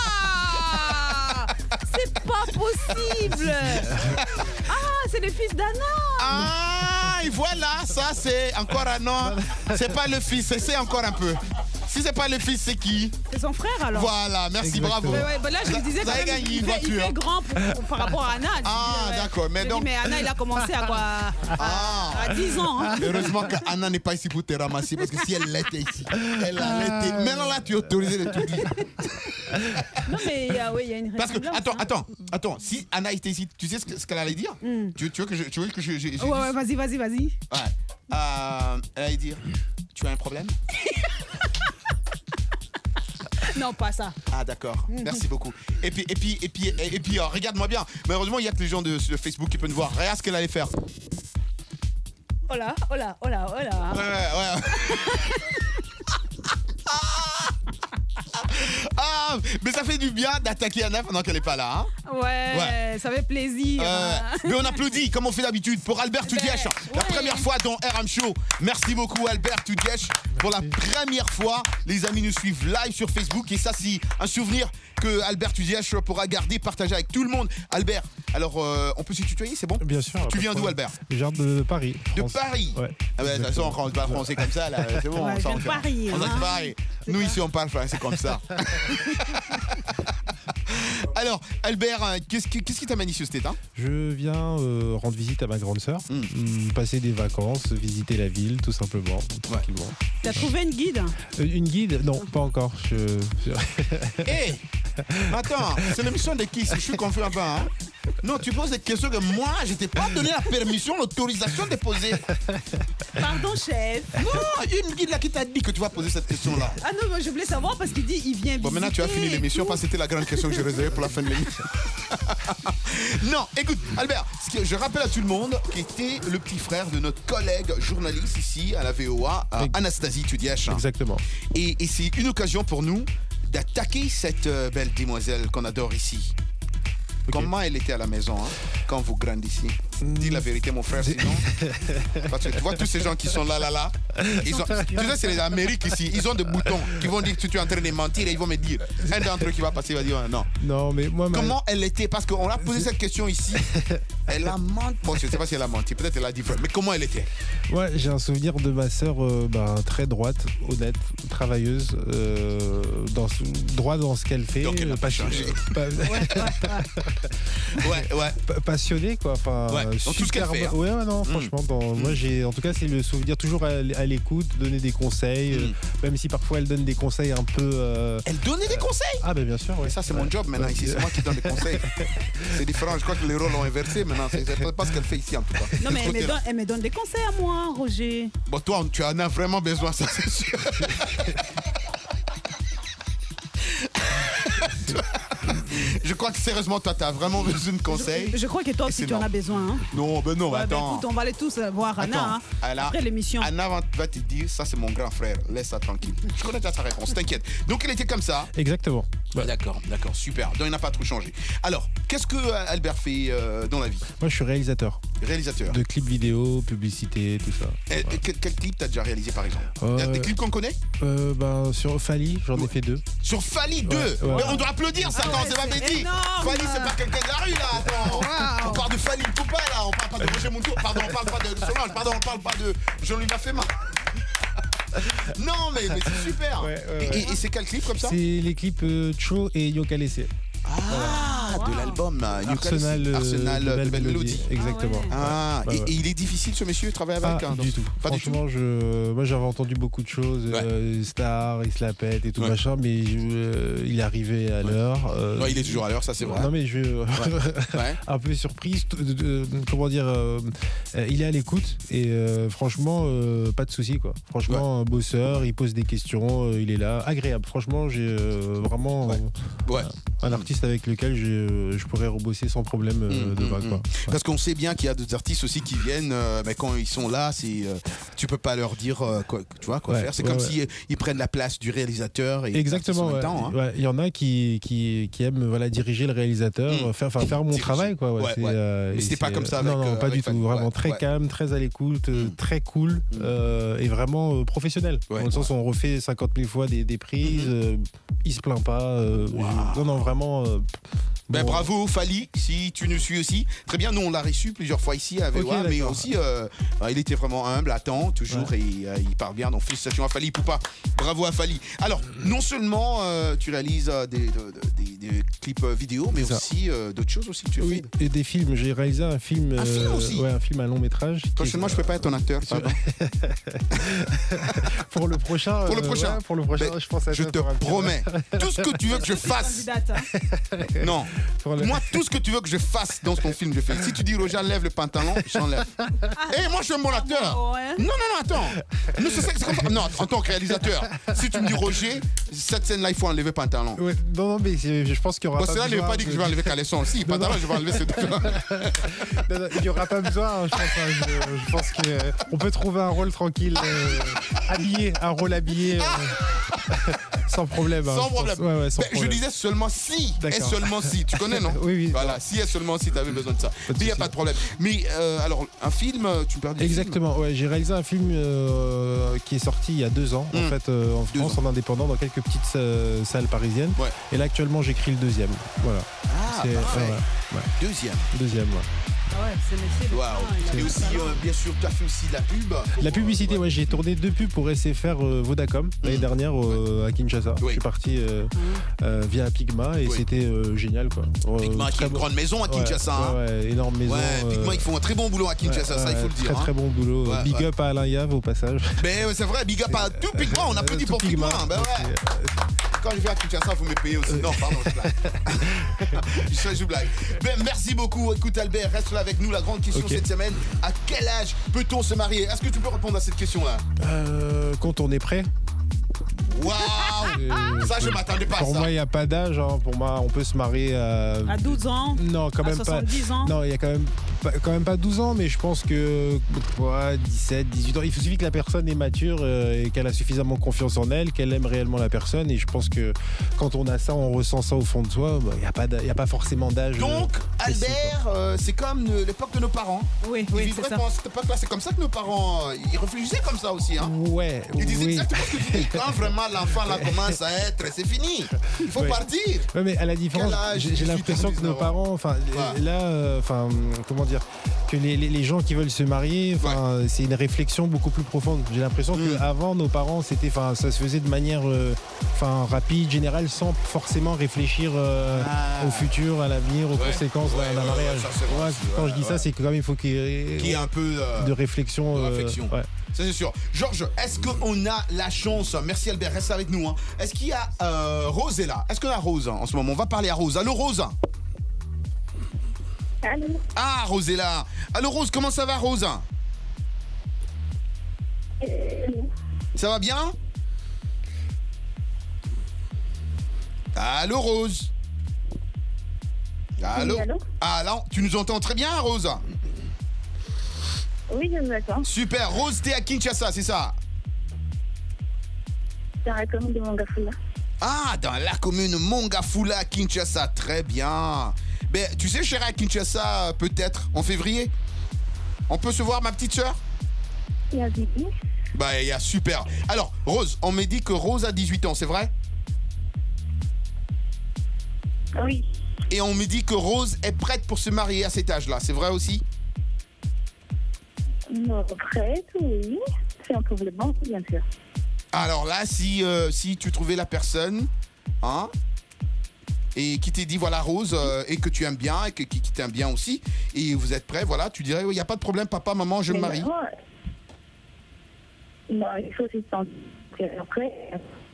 C'est pas possible! Ah, c'est le fils d'Anna! Ah, et voilà, ça c'est encore un an. C'est pas le fils, c'est encore un peu. Si c'est pas le fils, c'est qui? C'est son frère alors. Voilà, merci, exactement. bravo. Ouais, bah là, je me disais, il fait grand par rapport à Anna. Ah, d'accord. Mais Anna, il a commencé à quoi? À 10 ans. Hein. Heureusement qu'Anna n'est pas ici pour te ramasser, parce que si elle l'était ici, elle allait été. Maintenant là, tu es autorisé de tout dire. Non, mais oui, il y a une parce que, attends, si Anna était ici, tu sais ce qu'elle allait dire? Tu veux que je ouais, vas-y. Ouais. Elle allait dire, tu as un problème? Non, pas ça. Ah, d'accord. Merci beaucoup. Et puis regarde-moi bien. Malheureusement, il y a que les gens de Facebook qui peuvent nous voir. Regarde ce qu'elle allait faire. Oh là. Ouais. Ah, mais ça fait du bien d'attaquer Anna pendant qu'elle n'est pas là. Hein? Ouais, ça fait plaisir. Mais on applaudit, comme on fait d'habitude, pour Albert Tudièche. La première fois dans RM Show. Merci beaucoup, Albert Tudièche. Pour la première fois, les amis nous suivent live sur Facebook. Et ça, c'est un souvenir que Albert Tudièche pourra garder, partager avec tout le monde. Albert, alors, on peut se tutoyer, c'est bon? Bien sûr. Tu viens d'où, Albert? Je viens de Paris. De Paris? Ouais. Ah ouais, de toute façon, quand on parle français comme ça, là, c'est bon. Ouais, on Paris. On est Paris. Nous, ici, on parle français comme ça. Alors, Albert, qu'est-ce qui t'amène ici au State, hein? Je viens rendre visite à ma grande sœur, passer des vacances, visiter la ville, tout simplement, tranquillement. T'as trouvé une guide? Une guide? Non, pas encore. Hé, attends, c'est l'émission de qui? Je suis confus un peu, hein? Non, tu poses des questions que moi, je t'ai pas donné la permission, l'autorisation de poser. Pardon, chef. Non, une guide là qui t'a dit que tu vas poser cette question-là. Ah non, moi je voulais savoir parce qu'il dit il vient visiter. Bon, maintenant tu as fini l'émission parce que c'était la grande question que j'ai réservée pour la fin de l'émission. Non, écoute, Albert, je rappelle à tout le monde qui était le petit frère de notre collègue journaliste ici à la VOA, Anastasie Tudièche. Exactement. Et c'est une occasion pour nous d'attaquer cette belle demoiselle qu'on adore ici. Okay. Comment elle était à la maison quand vous grandissez? Dis la vérité, mon frère, sinon. Parce que tu vois tous ces gens qui sont là. Tu sais, c'est les Amériques ici. Ils ont des boutons qui vont dire que tu es en train de mentir et ils vont me dire. Un d'entre eux qui va passer va dire non. Non, mais moi. Comment elle était? Parce qu'on a posé cette question ici. Elle a menti. Bon, je ne sais pas si elle a menti. Peut-être elle a dit vrai. Mais comment elle était? Ouais, j'ai un souvenir de ma sœur très droite, honnête, travailleuse, droit dans ce qu'elle fait. Donc elle n'a pas changé. Ouais. Passionné, quoi. Enfin, ouais. Dans tout ce qu'elle fait. Ouais, non, franchement. Moi, en tout cas, c'est le souvenir toujours à l'écoute, donner des conseils, même si parfois elle donne des conseils un peu. Elle donnait des conseils? Ah, ben bien sûr, oui. Ça, c'est mon job maintenant ici. C'est moi qui donne des conseils. C'est différent. Je crois que les rôles ont inversé maintenant. C'est pas ce qu'elle fait ici, en tout cas. Non, mais elle me donne des conseils à moi, Roger. Bon, toi, tu en as vraiment besoin, ça, c'est sûr. Je crois que sérieusement, toi, tu as vraiment besoin de conseils. Je crois que toi aussi, tu en as besoin. Hein. Non, attends. Écoute, on va aller tous voir Anna après l'émission. Anna va te dire, ça c'est mon grand frère, laisse ça tranquille. Je connais déjà sa réponse, t'inquiète. Donc elle était comme ça. Exactement. Ouais. D'accord, super. Donc il n'a pas trop changé. Alors, qu'est-ce que Albert fait dans la vie? Moi, je suis réalisateur. Réalisateur. De clips vidéo, publicité, tout ça. Quel clip t'as déjà réalisé par exemple? Il y a des clips qu'on connaît? Sur Fali, j'en ai fait 2. Sur Fali 2 ouais. Mais on doit applaudir ça quand c'est pas dit. Fali, c'est pas quelqu'un de la rue là. Attends. On parle de Fali Poupa là. On parle pas de Roger Montour. Pardon, on parle pas de Solange. Pardon, on parle pas de Jean-Louis Lafema. Non, mais c'est super. Ouais. Et c'est quel clip comme ça? C'est les clips Cho et Yokalese. Ah, de l'album Arsenal de Belle Mélodie. Exactement. Et il est difficile ce monsieur de travailler avec du tout. Pas Franchement, moi j'avais entendu beaucoup de choses. Star, il se la pète et tout machin, mais il est arrivé à l'heure. Non, il est toujours à l'heure, ça c'est vrai. Non, mais un peu surprise. Comment dire, il est à l'écoute et franchement, pas de soucis quoi. Franchement, un bosseur, il pose des questions, il est là, agréable. Franchement, j'ai vraiment un artiste avec lequel je pourrais rebosser sans problème demain quoi. Parce qu'on sait bien qu'il y a d'autres artistes aussi qui viennent, mais quand ils sont là, tu peux pas leur dire quoi faire. C'est comme si ils prennent la place du réalisateur. Et exactement. Il y en a qui aiment diriger le réalisateur, faire mon travail quoi. Mais c'était pas comme ça. Non, pas du tout. Vraiment très calme, très à l'écoute, très cool et vraiment professionnel. Dans le sens où on refait 50 000 fois des prises, il se plaint pas. Non, vraiment. Bravo Fally, si tu nous suis aussi. Très bien, nous on l'a reçu plusieurs fois ici à VOA, mais aussi il était vraiment humble, attend toujours et il parle bien. Donc félicitations à Fally Poupa. Bravo à Fally. Alors non seulement tu réalises des clips vidéo, mais aussi d'autres choses aussi que tu fais. Et des films. J'ai réalisé un film. Un film aussi. Un film à long métrage. Prochainement, je peux pas être ton acteur. Pardon. Pour le prochain. Je pense à je te promets. Tout ce que tu veux que je fasse. Non. Moi, tout ce que tu veux que je fasse dans ton film, je fais. Si tu dis Roger, enlève le pantalon, j'enlève. Moi, je suis un bon acteur. Non, attends. Non, en tant que réalisateur, si tu me dis Roger, cette scène-là, il faut enlever le pantalon. Non, mais je pense qu'il y aura pas besoin. Cela ne veut pas dire que je vais enlever caleçon. Si, pantalon, je vais enlever ces deux. Il n'y aura pas besoin, je pense. Je pense qu'on peut trouver un rôle tranquille, un rôle habillé. Sans problème. Sans problème. Ouais, sans problème. Je disais seulement si. Et seulement si. Tu connais, non? Oui. Voilà, si et seulement si tu avais besoin de ça. Mais il n'y a pas de problème. Mais alors, un film, tu me perds. Exactement, j'ai réalisé un film qui est sorti il y a 2 ans, en fait, en France, en indépendant, dans quelques petites salles parisiennes. Et là, actuellement, j'écris le 2e. Voilà. Deuxième, c'est métier. Et aussi, bien sûr, tu as fait aussi de la pub. La publicité, j'ai tourné 2 pubs pour SFR Vodacom l'année dernière à Kinshasa. Je suis parti via Pigma et c'était génial quoi. Pigma qui est une grande maison à Kinshasa. Énorme maison. Pigma, ils font un très bon boulot à Kinshasa, ça il faut le dire. Très bon boulot. Big up à Alain Yave au passage. Mais c'est vrai, big up à tout Pigma, on applaudit pour Pigma. Quand je vais à Kinshasa, vous me payez aussi. Non, pardon, je blague. Merci beaucoup. Écoute Albert, reste là avec nous. La grande question cette semaine, à quel âge peut-on se marier? Est-ce que tu peux répondre à cette question-là? Quand on est prêt. Waouh! Ça, je m'attendais pas à ça. Pour moi, il n'y a pas d'âge. Pour moi, on peut se marier à 12 ans. Non, quand même 70 ans. Non, il y a quand même pas 12 ans, mais je pense que 17, 18 ans. Il suffit que la personne est mature et qu'elle a suffisamment confiance en elle, qu'elle aime réellement la personne. Et je pense que quand on a ça, on ressent ça au fond de soi. Il n'y a pas forcément d'âge. Donc, Albert, c'est comme l'époque de nos parents. Oui, c'est ça. Cette époque-là, c'est comme ça que nos parents, ils réfléchissaient comme ça aussi. Ils disaient exactement ce que tu dis. Quand vraiment l'enfant là commence à être, c'est fini. Il faut partir. Ouais, mais à la différence, j'ai l'impression que nos parents, comment dire, que les gens qui veulent se marier, c'est une réflexion beaucoup plus profonde. J'ai l'impression qu'avant, nos parents, ça se faisait de manière rapide, générale, sans forcément réfléchir au futur, à l'avenir, aux conséquences d'un mariage. Quand je dis ça, c'est que quand même il faut qu'il y ait un peu de réflexion. Ça c'est sûr. Georges, est-ce qu'on a la chance? Merci Albert, reste avec nous. Est-ce qu'il y a Rose est là? Est-ce qu'on a Rose en ce moment? On va parler à Rose. Allô Rose? Allô? Ah, Rose est là. Allô Rose, comment ça va Rose? Ça va bien? Allô Rose? Allô? Oui, allô? Ah là, tu nous entends très bien Rose? Oui, je me entends. Super, Rose, t'es à Kinshasa, c'est ça? Dans la commune de Mongafula. Ah, dans la commune Mongafula, Kinshasa, très bien. Ben, tu sais, je serai à Kinshasa peut-être en février. On peut se voir, ma petite sœur? Il y a 18. Bah, il y a super. Alors, Rose, on m'a dit que Rose a 18 ans, c'est vrai? Oui. Et on me dit que Rose est prête pour se marier à cet âge-là, c'est vrai aussi? Non, prête, oui. C'est un problème, bien sûr. Alors là, si tu trouvais la personne, et qui t'ait dit voilà Rose et que tu aimes bien et qui t'aime bien aussi et vous êtes prêts, voilà, tu dirais il n'y a pas de problème, papa, maman, je me marie. Non, il faut se sentir après.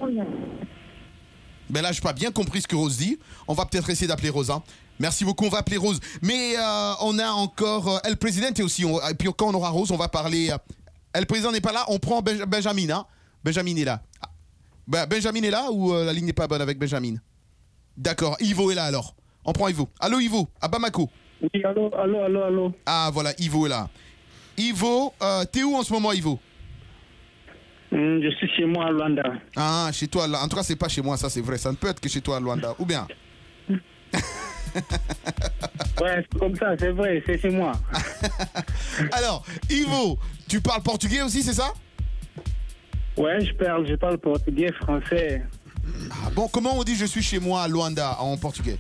Ben là, je n'ai pas bien compris ce que Rose dit. On va peut-être essayer d'appeler Rose. Hein. Merci beaucoup, on va appeler Rose. Mais on a encore El Presidente aussi. Et puis quand on aura Rose, on va parler... El Président n'est pas là, on prend Benjamin. Hein. Benjamin est là. Benjamin est là ou la ligne n'est pas bonne avec Benjamin? D'accord, Ivo est là alors. On prend Ivo. Allô Ivo, à Bamako. Oui, allô. Ah voilà, Ivo est là. Ivo, t'es où en ce moment, Ivo? Je suis chez moi à Luanda. Ah, chez toi. En tout cas, c'est pas chez moi, ça c'est vrai. Ça ne peut être que chez toi à Luanda. Ou bien? Ouais, c'est comme ça, c'est vrai, c'est chez moi. Alors, Ivo, tu parles portugais aussi, c'est ça? Ouais, je parle portugais, français. Ah bon, comment on dit je suis chez moi à Luanda en portugais?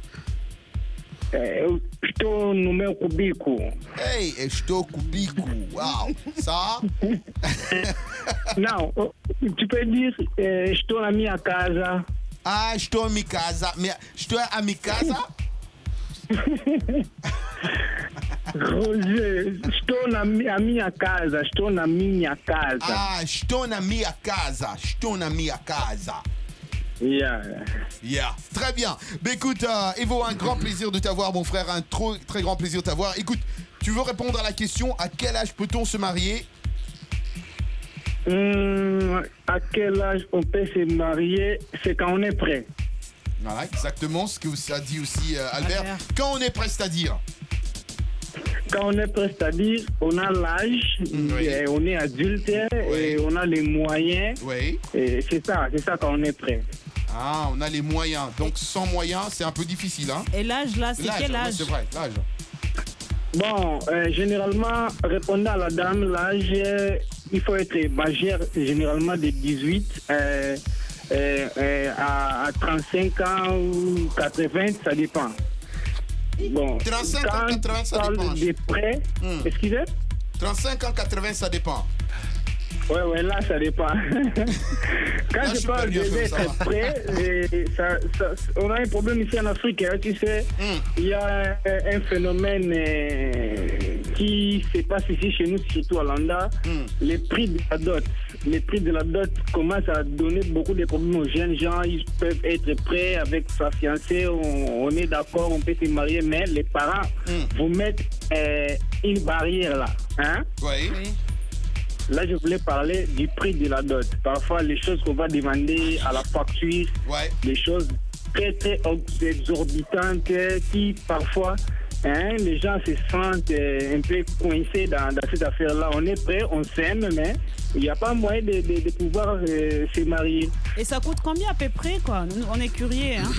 Estou no meu cubico. Hey, estou cubico. Wow, ça? Não, tu peux dire estou na minha casa. Ah, estou em minha casa. Estou a minha casa? Roger, estou na minha casa. Estou na minha casa. Ah, estou na minha casa. Estou na minha casa. Yeah. Très bien. Mais écoute, Ivo, un grand plaisir de t'avoir, mon frère. Un très grand plaisir de t'avoir. Écoute, tu veux répondre à la question, à quel âge peut-on se marier? À quel âge on peut se marier? C'est quand on est prêt. Voilà, exactement ce que ça dit aussi Albert. Quand on est prêt, c'est-à-dire? Quand on est prêt, c'est-à-dire on a l'âge, on est adulte et on a les moyens. Oui. Et c'est ça quand on est prêt. Ah, on a les moyens. Donc sans moyens, c'est un peu difficile. Hein? Et l'âge, là, c'est quel âge? C'est vrai, l'âge. Bon, généralement, répondant à la dame, l'âge, il faut être majeur, généralement de 18 à 35 ans ou 80, ça dépend. Bon, 35 ans, 80, ça dépend. Des prêts, excusez? 35 ans, 80, ça dépend. Ouais, là, ça dépend. Quand je parle d'être prêt, on a un problème ici en Afrique. Hein, tu sais, il y a un phénomène qui se passe ici chez nous, surtout à Luanda. Les prix de la dot. Les prix de la dot commencent à donner beaucoup de problèmes aux jeunes gens. Ils peuvent être prêts avec sa fiancée. On est d'accord, on peut se marier, mais les parents vous mettent une barrière là. Hein? Oui. Là, je voulais parler du prix de la dot. Parfois, les choses qu'on va demander à la facture, des choses très, très exorbitantes qui, parfois, les gens se sentent un peu coincés dans cette affaire-là. On est prêt, on s'aime, mais il n'y a pas moyen de pouvoir se marier. Et ça coûte combien à peu près, quoi? On est curieux, hein?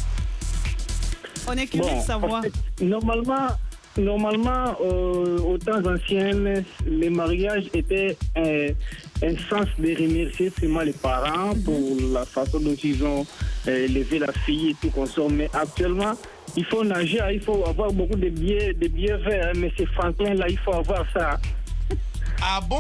On est curieux de savoir. En fait, Normalement, aux temps anciens, les mariages étaient un sens de remercier seulement les parents pour la façon dont ils ont élevé la fille et tout consort. Mais actuellement, il faut nager, il faut avoir beaucoup de billets verts. Mais ces Franklin-là, il faut avoir ça. Ah bon?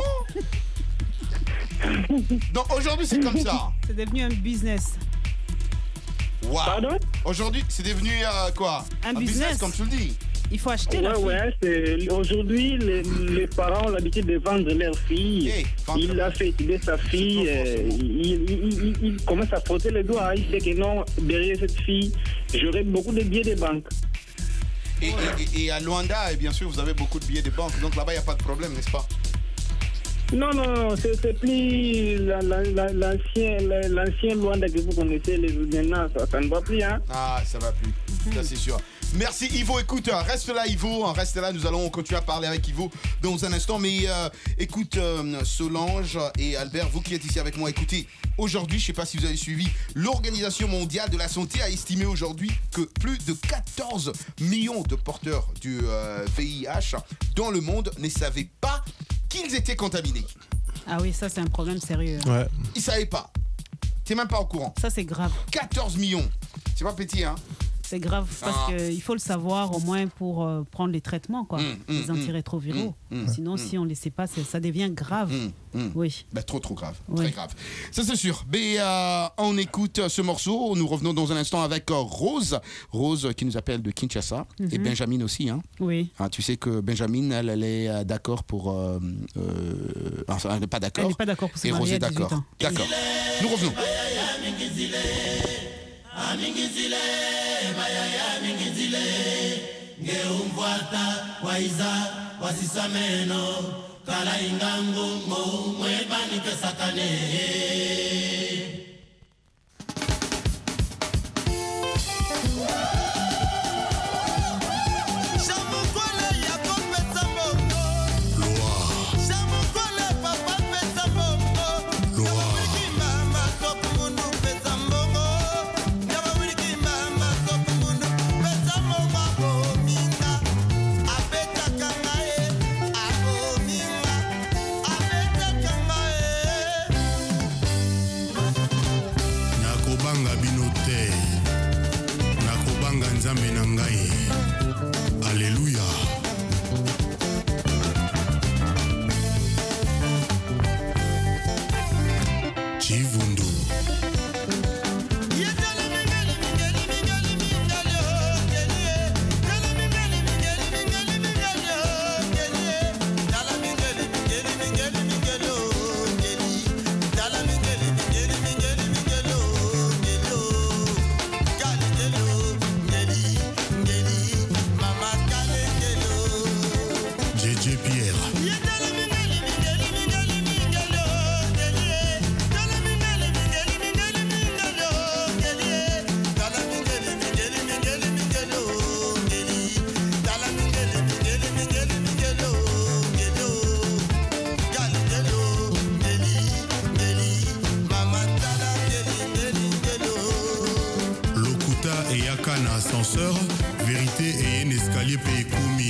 Donc aujourd'hui, c'est comme ça. C'est devenu un business. Wow. Pardon? Aujourd'hui, c'est devenu quoi? Un business, comme tu le dis. Il faut acheter la fille. Aujourd'hui, les parents ont l'habitude de vendre leur fille. Il a fait étudier sa fille. Il commence à frotter les doigts. Il sait que non, derrière cette fille, j'aurai beaucoup de billets de banque. Et à Luanda, bien sûr, vous avez beaucoup de billets de banque. Donc là-bas, il n'y a pas de problème, n'est-ce pas? Non, c'est plus l'ancien Luanda que vous connaissez. Maintenant, ça ne va plus. Hein? Ah, ça va plus. Ça, c'est sûr. Merci Ivo, écoute, reste là Ivo, reste là, nous allons continuer à parler avec Ivo dans un instant, mais écoute Solange et Albert, vous qui êtes ici avec moi, écoutez, aujourd'hui, je ne sais pas si vous avez suivi, l'Organisation mondiale de la santé a estimé aujourd'hui que plus de 14 millions de porteurs du VIH dans le monde ne savaient pas qu'ils étaient contaminés. Ah oui, ça c'est un problème sérieux. Ouais. Ils ne savaient pas, t'es même pas au courant. Ça c'est grave. 14 millions, c'est pas petit hein. C'est grave parce qu'il faut le savoir au moins pour prendre les traitements, quoi, les antirétroviraux. Sinon, si on ne les sait pas, ça devient grave. Oui. Bah, trop grave, très grave. Ça c'est sûr. Mais on écoute ce morceau. Nous revenons dans un instant avec Rose qui nous appelle de Kinshasa et Benjamin aussi. Hein. Oui. Tu sais que Benjamin, elle est d'accord pour. Enfin, elle n'est pas d'accord. Elle n'est pas d'accord pour se marier. Et Rose est d'accord. D'accord. Nous revenons. Kala ingangu mo mwebani kesakane Alléluia. Chivundu. Ascenseur, vérité et un escalier payé commis.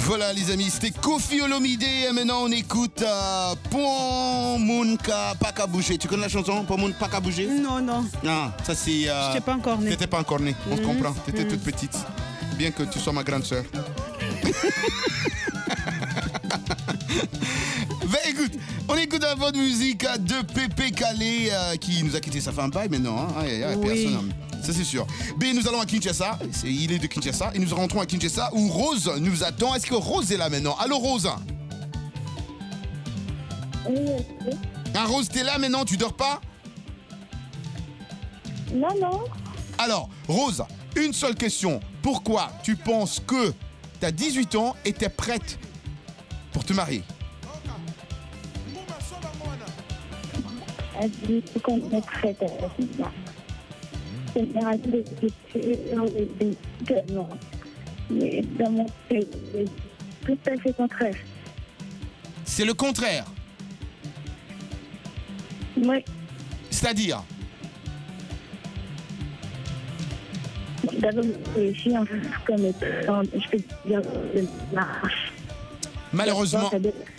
Voilà les amis, c'était Koffi Olomide et maintenant on écoute Pon Moun Ka Paka Bouger. Tu connais la chanson Pon Moun Paka Bouger? Non, non. Ah, ça c'est... Je t'ai pas encore née. T'étais pas encore née, on se comprend. T'étais toute petite. Bien que tu sois ma grande sœur. Ben écoute, on écoute la bonne musique de Pépé Calé qui nous a quitté, ça fait un bail maintenant. Hein? Personne. Ça c'est sûr. Mais nous allons à Kinshasa, il est de Kinshasa, et nous rentrons à Kinshasa où Rose nous attend. Est-ce que Rose est là maintenant? Allô Rose? Oui. Ah, Rose, t'es là maintenant, tu dors pas? Non. Alors, Rose, une seule question. Pourquoi tu penses que t'as 18 ans et t'es prête pour te marier? Elle dit qu'on est prête à ça. C'est non. Mais dans mon pays, c'est tout à fait contraire. C'est le contraire? Oui. C'est-à-dire? D'abord, je suis en comme je peux dire marche. Malheureusement,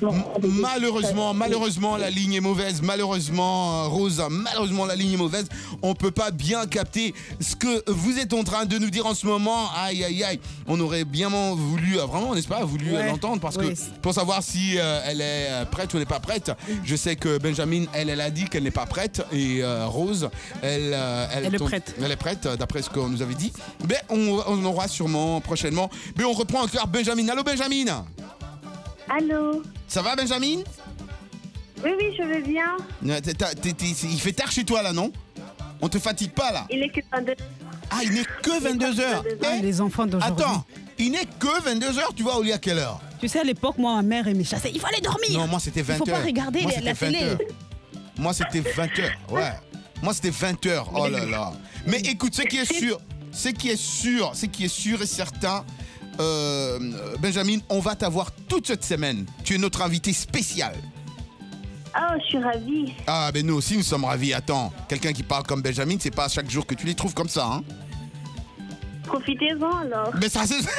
la ligne est mauvaise. Malheureusement, Rose, la ligne est mauvaise. On peut pas bien capter ce que vous êtes en train de nous dire en ce moment. Aïe, aïe, aïe. On aurait bien voulu, vraiment, n'est-ce pas, l'entendre parce que pour savoir si elle est prête ou n'est pas prête. Je sais que Benjamin, elle a dit qu'elle n'est pas prête et Rose, elle est prête. Elle est prête, d'après ce qu'on nous avait dit. Mais on aura sûrement prochainement. Mais on reprend encore Benjamin. Allô, Benjamin? Allô? Ça va, Benjamin? Oui, je vais bien. Il fait tard chez toi, là, non? On te fatigue pas, là? Il est que 22h. Ah, il n'est que 22h. Les enfants d'aujourd'hui. Attends, il n'est que 22h, tu vas au lit à quelle heure? Tu sais, à l'époque, moi, ma mère, elle me chassait. Il faut aller dormir. Non, moi, c'était 20h. Il faut pas regarder la télé. Moi, c'était 20h, ouais. Moi, c'était 20h, oh là là. Mais écoute, ce qui est sûr et certain... Benjamin, on va t'avoir toute cette semaine. Tu es notre invité spécial. Oh, je suis ravie. Ah, ben nous aussi, nous sommes ravis. Attends, quelqu'un qui parle comme Benjamin, c'est pas chaque jour que tu les trouves comme ça, hein? Profitez-en alors. Mais ça, c'est...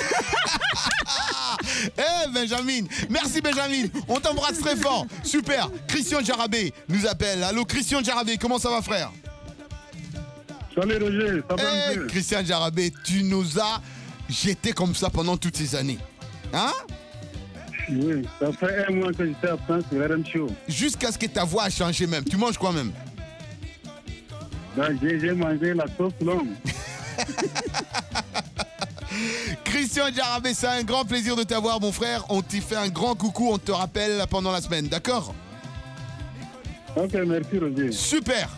Benjamin, merci Benjamin. On t'embrasse très fort. Super. Christian Jarabé nous appelle. Allô, Christian Jarabé, comment ça va, frère? Salut Roger, ça va un peu? Christian Jarabé, tu nous as... J'étais comme ça pendant toutes ces années. Hein? Oui, ça fait un mois que j'étais absent sur RM Show. Jusqu'à ce que ta voix a changé même. Tu manges quoi même? J'ai mangé la sauce longue. Christian Jarabé, c'est un grand plaisir de t'avoir, mon frère. On t'y fait un grand coucou, on te rappelle pendant la semaine, d'accord? Ok, merci Roger. Super.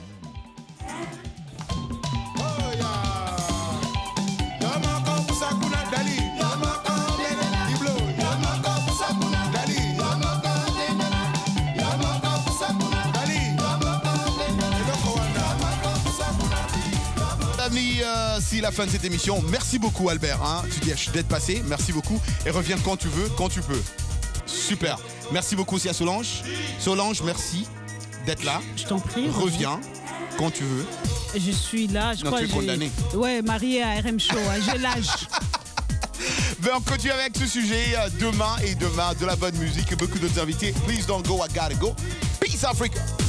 Si la fin de cette émission, merci beaucoup Albert, hein. Tu dis d'être passé, merci beaucoup et reviens quand tu veux, quand tu peux. Super, merci beaucoup aussi à Solange. Solange, merci d'être là. Je t'en prie. Reviens quand tu veux. Je suis là, je crois que tu es condamné. Ouais, mariée à RM Show, j'ai l'âge. Ben, on continue avec ce sujet demain de la bonne musique et beaucoup d'autres invités. Please don't go, I gotta go. Peace Africa.